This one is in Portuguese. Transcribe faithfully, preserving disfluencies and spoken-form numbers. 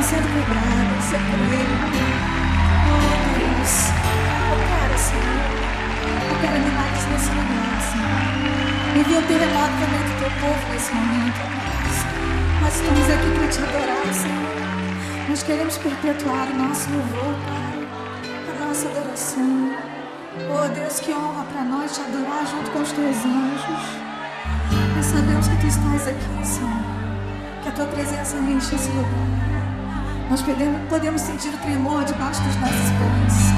sendo quebradas, eu creio. Oh Deus, opera, Senhor, opera milagres nesse lugar, Senhor. Envia um terremoto também do teu povo nesse momento, Deus. Nós estamos aqui para te adorar, Senhor. Nós queremos perpetuar o nosso louvor, Pai, a nossa adoração. Oh Deus, que honra para nós te adorar junto com os teus anjos. Nós sabemos que tu estás aqui, Senhor, que a tua presença enche esse lugar. Nós podemos, podemos sentir o tremor debaixo dos nossos pés.